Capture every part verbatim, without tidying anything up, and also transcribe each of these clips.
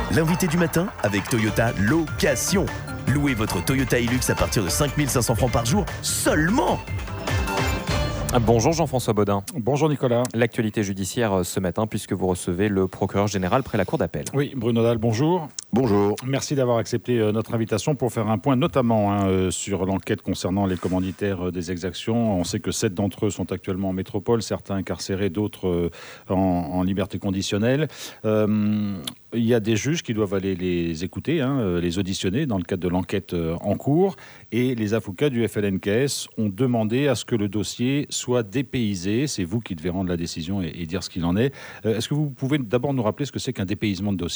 L'invité du matin avec Toyota Location. Louez votre Toyota Hilux à partir de cinq mille cinq cents francs par jour seulement. Bonjour Jean-François Bodin. Bonjour Nicolas. L'actualité judiciaire ce matin puisque vous recevez le procureur général près la cour d'appel. Oui, Bruno Dalle, bonjour. Bonjour. Merci d'avoir accepté notre invitation pour faire un point notamment hein, sur l'enquête concernant les commanditaires des exactions. On sait que sept d'entre eux sont actuellement en métropole, certains incarcérés, d'autres en, en liberté conditionnelle. Euh, il y a des juges qui doivent aller les écouter, hein, les auditionner dans le cadre de l'enquête en cours. Et les avocats du F L N K S ont demandé à ce que le dossier soit dépaysé. C'est vous qui devez rendre la décision et, et dire ce qu'il en est. Euh, est-ce que vous pouvez d'abord nous rappeler ce que c'est qu'un dépaysement de dossier ?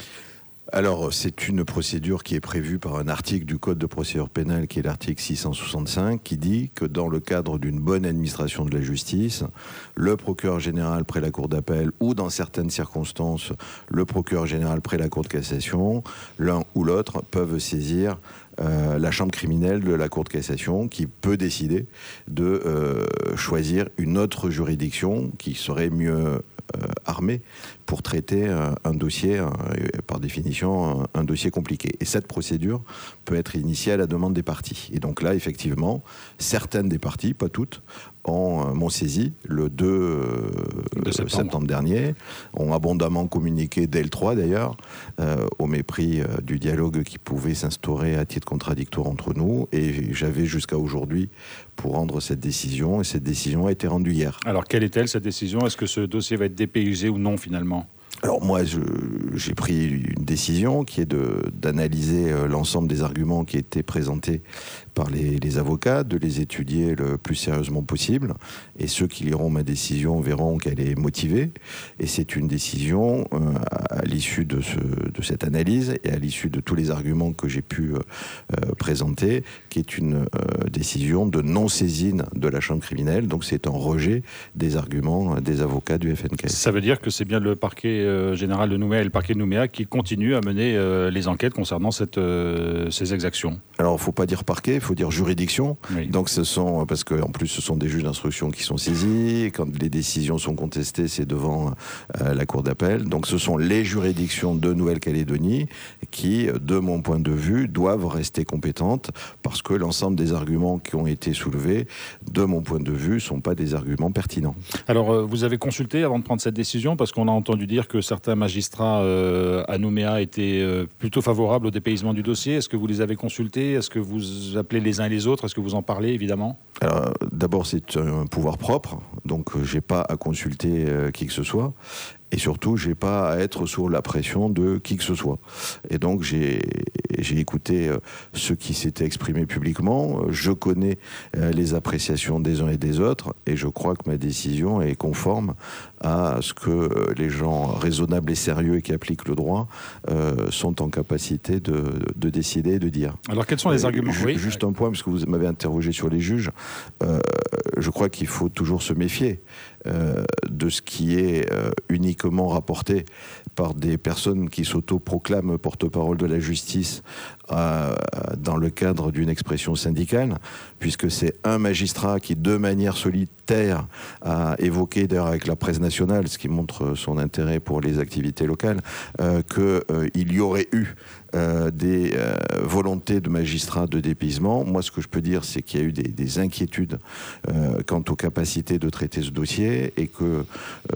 Alors, c'est une procédure qui est prévue par un article du Code de procédure pénale, qui est l'article six cent soixante-cinq, qui dit que dans le cadre d'une bonne administration de la justice, le procureur général près la cour d'appel ou, dans certaines circonstances, le procureur général près la cour de cassation, l'un ou l'autre peuvent saisir Euh, la chambre criminelle de la Cour de cassation, qui peut décider de euh, choisir une autre juridiction qui serait mieux euh, armée pour traiter euh, un dossier, euh, par définition, un, un dossier compliqué. Et cette procédure peut être initiée à la demande des parties. Et donc là, effectivement, certaines des parties, pas toutes, ont, euh, m'ont saisi le deux euh, septembre. septembre dernier, ont abondamment communiqué dès le trois d'ailleurs, euh, au mépris euh, du dialogue qui pouvait s'instaurer à titre contradictoire entre nous, et j'avais jusqu'à aujourd'hui pour rendre cette décision, et cette décision a été rendue hier. Alors quelle est-elle cette décision ? Est-ce que ce dossier va être dépaysé ou non finalement ? Alors moi, je, j'ai pris une décision qui est de, d'analyser l'ensemble des arguments qui étaient présentés par les, les avocats, de les étudier le plus sérieusement possible. Et ceux qui liront ma décision verront qu'elle est motivée. Et c'est une décision euh, à l'issue de, ce, de cette analyse et à l'issue de tous les arguments que j'ai pu euh, présenter, qui est une euh, décision de non-saisine de la chambre criminelle. Donc c'est un rejet des arguments des avocats du F N K S. Ça veut dire que c'est bien le parquet euh, général de Nouméa et le parquet de Nouméa qui continuent à mener euh, les enquêtes concernant cette, euh, ces exactions. Alors il ne faut pas dire parquet, il faut dire juridiction. Oui. Donc ce sont, parce qu'en plus ce sont des juges d'instruction qui sont saisis, quand les décisions sont contestées, c'est devant euh, la cour d'appel. Donc ce sont les juridictions de Nouvelle-Calédonie qui, de mon point de vue, doivent rester compétentes, parce que l'ensemble des arguments qui ont été soulevés, de mon point de vue, ne sont pas des arguments pertinents. Alors euh, vous avez consulté avant de prendre cette décision, parce qu'on a entendu dire que certains magistrats euh, à Nouméa étaient euh, plutôt favorables au dépaysement du dossier. Est-ce que vous les avez consultés ? Est-ce que vous appelez les uns et les autres ? Est-ce que vous en parlez, évidemment ? Alors, d'abord, c'est un pouvoir propre, donc je n'ai pas à consulter euh, qui que ce soit. Et surtout, je n'ai pas à être sous la pression de qui que ce soit. Et donc, j'ai, j'ai écouté euh, ceux qui s'étaient exprimés publiquement. Je connais euh, les appréciations des uns et des autres. Et je crois que ma décision est conforme à ce que euh, les gens raisonnables et sérieux et qui appliquent le droit euh, sont en capacité de, de décider et de dire. Alors, quels sont les euh, arguments ? ju- Oui. Juste un point, parce que vous m'avez interrogé sur les juges. Euh, je crois qu'il faut toujours se méfier euh, de ce qui est euh, uniquement rapporté par des personnes qui s'autoproclament porte-parole de la justice euh, dans le cadre d'une expression syndicale, puisque c'est un magistrat qui, de manière solitaire, a évoqué, d'ailleurs avec la presse nationale, ce qui montre son intérêt pour les activités locales, euh, qu'il euh, y aurait eu Euh, des euh, volontés de magistrats de dépaysement. Moi, ce que je peux dire, c'est qu'il y a eu des, des inquiétudes euh, quant aux capacités de traiter ce dossier, et que euh,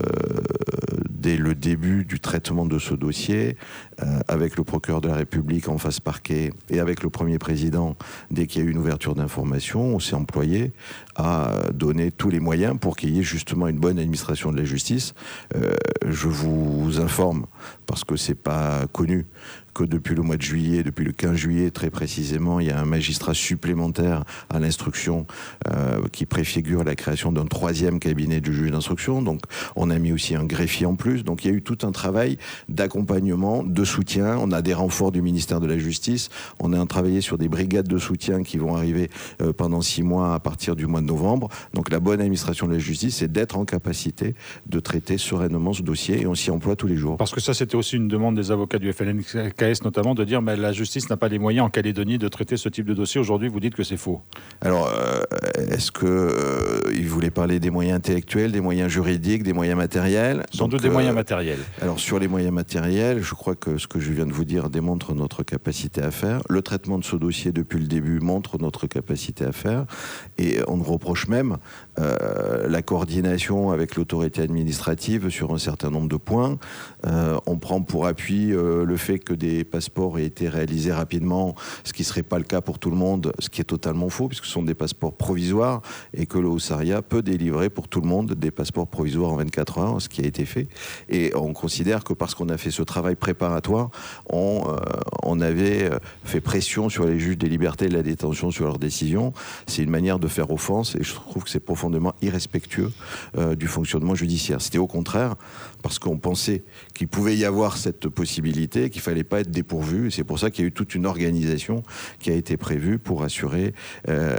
dès le début du traitement de ce dossier, euh, avec le procureur de la République en face parquet et avec le premier président, dès qu'il y a eu une ouverture d'information, on s'est employé à donner tous les moyens pour qu'il y ait justement une bonne administration de la justice. Euh, je vous informe, parce que c'est pas connu, que depuis le mois de juillet, depuis le quinze juillet très précisément, il y a un magistrat supplémentaire à l'instruction euh, qui préfigure la création d'un troisième cabinet du juge d'instruction. Donc on a mis aussi un greffier en plus. Donc il y a eu tout un travail d'accompagnement, de soutien. On a des renforts du ministère de la Justice. On a travaillé sur des brigades de soutien qui vont arriver euh, pendant six mois à partir du mois de novembre. Donc la bonne administration de la justice, c'est d'être en capacité de traiter sereinement ce dossier, et on s'y emploie tous les jours. Parce que ça, c'était aussi une demande des avocats du F L N K K S notamment, de dire mais la justice n'a pas les moyens en Calédonie de traiter ce type de dossier. Aujourd'hui, vous dites que c'est faux. Alors, euh, est-ce que euh, il voulait parler des moyens intellectuels, des moyens juridiques, des moyens matériels? Sans Donc, doute des euh, moyens matériels. Alors, sur les moyens matériels, je crois que ce que je viens de vous dire démontre notre capacité à faire. Le traitement de ce dossier depuis le début montre notre capacité à faire. Et on reproche même euh, la coordination avec l'autorité administrative sur un certain nombre de points. Euh, on prend pour appui euh, le fait que des passeports aient été réalisés rapidement, ce qui ne serait pas le cas pour tout le monde, ce qui est totalement faux, puisque ce sont des passeports provisoires et que le Haut-Saria peut délivrer pour tout le monde des passeports provisoires en vingt-quatre heures, ce qui a été fait. Et on considère que parce qu'on a fait ce travail préparatoire, on, euh, on avait fait pression sur les juges des libertés et de la détention sur leurs décisions. C'est une manière de faire offense et je trouve que c'est profondément irrespectueux euh, du fonctionnement judiciaire. C'était au contraire parce qu'on pensait qu'il pouvait y avoir cette possibilité, qu'il ne fallait pas être dépourvu. Et c'est pour ça qu'il y a eu toute une organisation qui a été prévue pour assurer euh,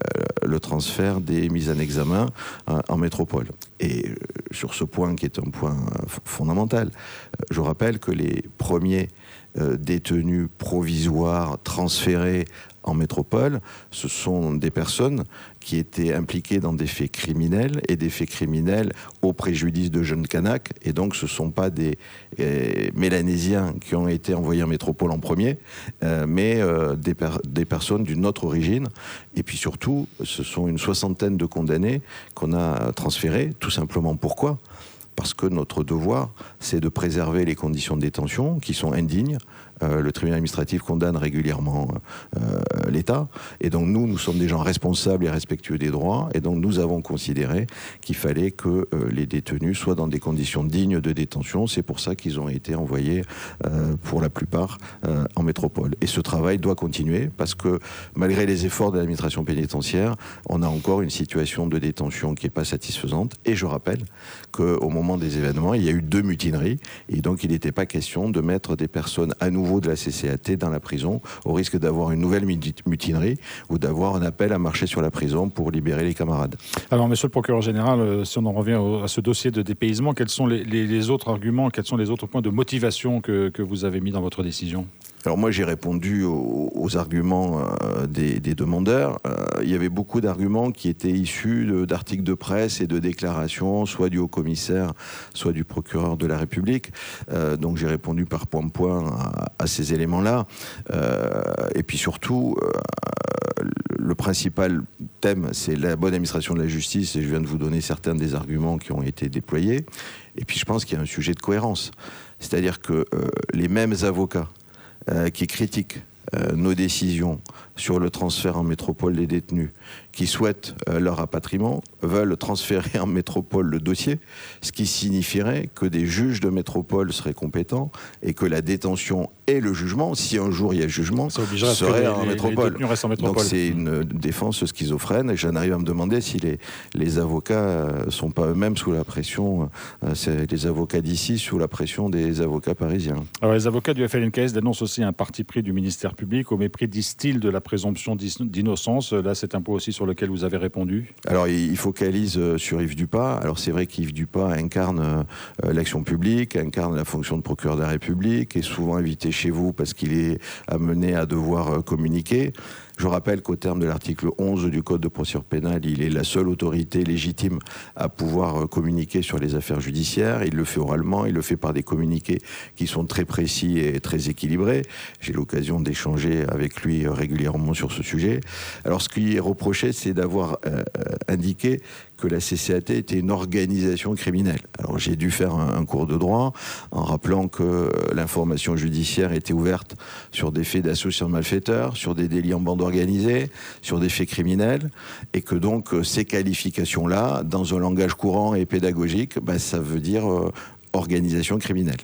le transfert des mises en examen euh, en métropole. Et euh, sur ce point qui est un point euh, fondamental, euh, je rappelle que les premiers euh, détenus provisoires transférés en métropole, ce sont des personnes qui étaient impliquées dans des faits criminels et des faits criminels au préjudice de jeunes Kanaks. Et donc, ce ne sont pas des euh, Mélanésiens qui ont été envoyés en métropole en premier, euh, mais euh, des, per- des personnes d'une autre origine. Et puis surtout, ce sont une soixantaine de condamnés qu'on a transférés. Tout simplement pourquoi ? Parce que notre devoir, c'est de préserver les conditions de détention qui sont indignes. Euh, le tribunal administratif condamne régulièrement euh, l'État. Et donc nous, nous sommes des gens responsables et respectueux des droits. Et donc nous avons considéré qu'il fallait que euh, les détenus soient dans des conditions dignes de détention. C'est pour ça qu'ils ont été envoyés, euh, pour la plupart, euh, en métropole. Et ce travail doit continuer parce que malgré les efforts de l'administration pénitentiaire, on a encore une situation de détention qui n'est pas satisfaisante. Et je rappelle qu'au moment des événements, il y a eu deux mutineries. Et donc il n'était pas question de mettre des personnes à nouveau de la C C A T dans la prison au risque d'avoir une nouvelle mutinerie ou d'avoir un appel à marcher sur la prison pour libérer les camarades. Alors, monsieur le procureur général, euh, si on en revient au, à ce dossier de dépaysement, quels sont les, les, les autres arguments, quels sont les autres points de motivation que, que vous avez mis dans votre décision ? Alors moi, j'ai répondu aux, aux arguments euh, des, des demandeurs. Euh, il y avait beaucoup d'arguments qui étaient issus de, d'articles de presse et de déclarations, soit du haut-commissaire, soit du procureur de la République. Euh, donc j'ai répondu par point-point à, à ces éléments-là. Euh, et puis surtout, euh, le principal thème, c'est la bonne administration de la justice. Et je viens de vous donner certains des arguments qui ont été déployés. Et puis je pense qu'il y a un sujet de cohérence. C'est-à-dire que euh, les mêmes avocats Euh, qui critiquent euh, nos décisions sur le transfert en métropole des détenus, qui souhaitent euh, leur rapatriement, veulent transférer en métropole le dossier, ce qui signifierait que des juges de métropole seraient compétents et que la détention et le jugement, si un jour il y a jugement, seraient en, les, métropole. Les en métropole. Donc c'est une défense schizophrène et j'en arrive à me demander si les, les avocats ne sont pas eux-mêmes sous la pression, euh, c'est les avocats d'ici sous la pression des avocats parisiens. Alors les avocats du F L N K S dénoncent aussi un parti pris du ministère public au mépris, disent-ils, de la présomption d'innocence. Là, c'est un point aussi sur lequel vous avez répondu. Alors, il focalise sur Yves Dupas. Alors, c'est vrai qu'Yves Dupas incarne euh, l'action publique, incarne la fonction de procureur de la République, est souvent invité chez vous parce qu'il est amené à devoir euh, communiquer. Je rappelle qu'au terme de l'article onze du Code de procédure pénale, il est la seule autorité légitime à pouvoir communiquer sur les affaires judiciaires. Il le fait oralement, il le fait par des communiqués qui sont très précis et très équilibrés. J'ai l'occasion d'échanger avec lui régulièrement sur ce sujet. Alors, ce qui est reproché, c'est d'avoir euh, indiqué que la C C A T était une organisation criminelle. Alors, j'ai dû faire un, un cours de droit en rappelant que l'information judiciaire était ouverte sur des faits d'association de malfaiteurs, sur des délits en bande organisée, sur des faits criminels, et que donc ces qualifications-là, dans un langage courant et pédagogique, ben, ça veut dire euh, organisation criminelle.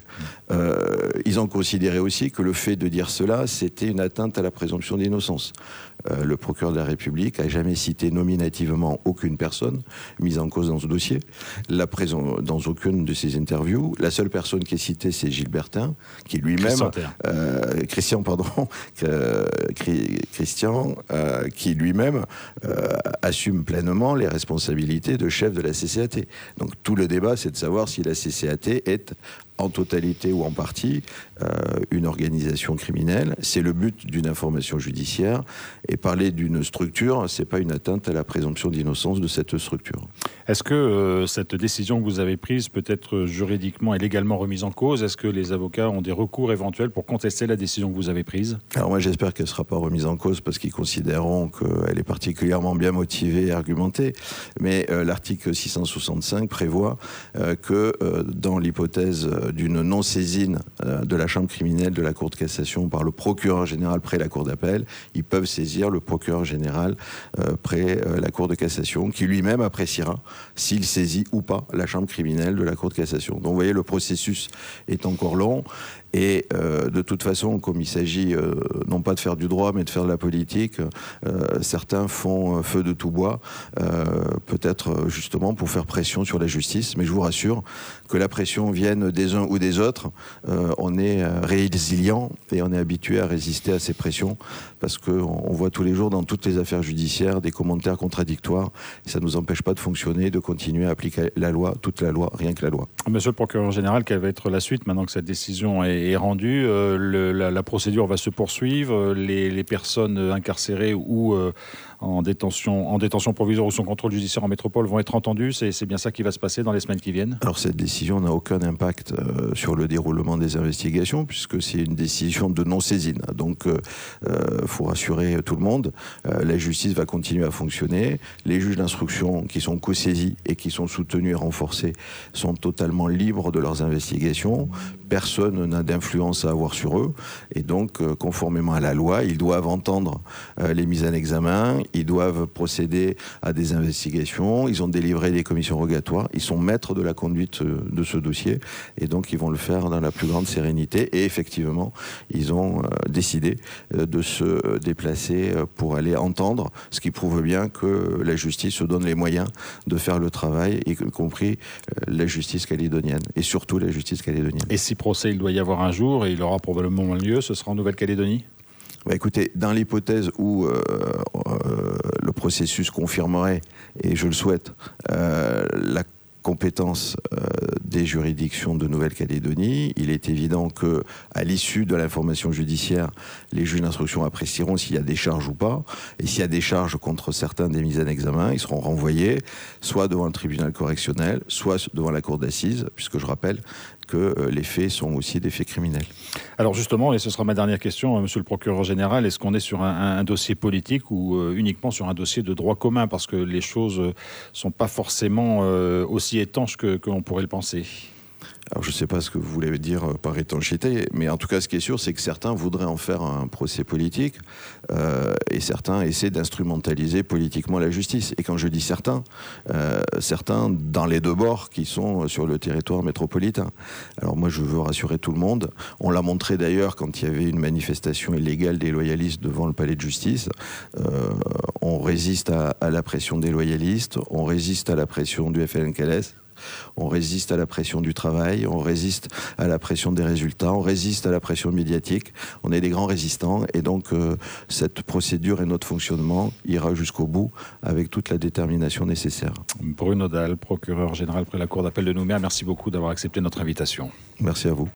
Euh, ils ont considéré aussi que le fait de dire cela, c'était une atteinte à la présomption d'innocence. Euh, le procureur de la République n'a jamais cité nominativement aucune personne mise en cause dans ce dossier, la présent, dans aucune de ses interviews. La seule personne qui est citée, c'est Gilbertin, qui lui-même... Euh, Christian, pardon. Euh, Christian, euh, qui lui-même euh, assume pleinement les responsabilités de chef de la C C A T. Donc tout le débat, c'est de savoir si la C C A T est en totalité ou en partie euh, une organisation criminelle. C'est le but d'une information judiciaire. Et parler d'une structure, c'est pas une atteinte à la présomption d'innocence de cette structure. Est-ce que euh, cette décision que vous avez prise peut être juridiquement et légalement remise en cause? Est-ce que les avocats ont des recours éventuels pour contester la décision que vous avez prise? Alors moi j'espère qu'elle ne sera pas remise en cause parce qu'ils considéreront qu'elle est particulièrement bien motivée et argumentée. Mais euh, l'article six cent soixante-cinq prévoit euh, que euh, dans l'hypothèse d'une non-saisine euh, de la chambre criminelle de la Cour de cassation par le procureur général près la Cour d'appel, ils peuvent saisir le procureur général euh, près euh, la Cour de cassation qui lui-même appréciera s'il saisit ou pas la chambre criminelle de la Cour de cassation. Donc vous voyez, le processus est encore long. Et euh, de toute façon, comme il s'agit euh, non pas de faire du droit, mais de faire de la politique, euh, certains font feu de tout bois, euh, peut-être justement pour faire pression sur la justice. Mais je vous rassure que la pression vienne des uns ou des autres, euh, on est résilient et on est habitué à résister à ces pressions, parce qu'on voit tous les jours dans toutes les affaires judiciaires des commentaires contradictoires. Et ça ne nous empêche pas de fonctionner, de continuer à appliquer la loi, toute la loi, rien que la loi. Monsieur le procureur général, quelle va être la suite maintenant que cette décision est est rendu, euh, le, la, la procédure va se poursuivre, les, les personnes incarcérées ou euh, en, détention, en détention provisoire ou sous contrôle judiciaire en métropole vont être entendues. C'est, c'est bien ça qui va se passer dans les semaines qui viennent? Alors cette décision n'a aucun impact euh, sur le déroulement des investigations puisque c'est une décision de non-saisine. Donc il euh, faut rassurer tout le monde, euh, la justice va continuer à fonctionner, les juges d'instruction qui sont co-saisis et qui sont soutenus et renforcés sont totalement libres de leurs investigations, personne n'a d'influence à avoir sur eux et donc euh, conformément à la loi, ils doivent entendre euh, les mises en examen, ils doivent procéder à des investigations, ils ont délivré des commissions rogatoires, ils sont maîtres de la conduite euh, de ce dossier et donc ils vont le faire dans la plus grande sérénité et effectivement ils ont euh, décidé euh, de se déplacer euh, pour aller entendre, ce qui prouve bien que la justice se donne les moyens de faire le travail, y compris euh, la justice calédonienne et surtout la justice calédonienne. Et si procès il doit y avoir un jour et il aura probablement lieu, ce sera en Nouvelle-Calédonie? Bah écoutez, dans l'hypothèse où euh, euh, le processus confirmerait, et je le souhaite, euh, la compétence euh, des juridictions de Nouvelle-Calédonie, il est évident que, à l'issue de l'information judiciaire, les juges d'instruction apprécieront s'il y a des charges ou pas, et s'il y a des charges contre certains des mises en examen, ils seront renvoyés soit devant le tribunal correctionnel, soit devant la cour d'assises, puisque je rappelle que euh, les faits sont aussi des faits criminels. Alors justement, et ce sera ma dernière question, euh, monsieur le procureur général, est-ce qu'on est sur un, un dossier politique ou euh, uniquement sur un dossier de droit commun? Parce que les choses ne sont pas forcément euh, aussi étanches que, que l'on pourrait le penser. Alors je ne sais pas ce que vous voulez dire par étanchéité, mais en tout cas ce qui est sûr, c'est que certains voudraient en faire un procès politique euh, et certains essaient d'instrumentaliser politiquement la justice. Et quand je dis certains, euh, certains dans les deux bords qui sont sur le territoire métropolitain. Alors moi je veux rassurer tout le monde. On l'a montré d'ailleurs quand il y avait une manifestation illégale des loyalistes devant le palais de justice. Euh, on résiste à, à la pression des loyalistes, on résiste à la pression du F L N K L S. On résiste à la pression du travail, on résiste à la pression des résultats, on résiste à la pression médiatique. On est des grands résistants et donc euh, cette procédure et notre fonctionnement ira jusqu'au bout avec toute la détermination nécessaire. Bruno Dalle, procureur général près la Cour d'appel de Nouméa, merci beaucoup d'avoir accepté notre invitation. Merci à vous.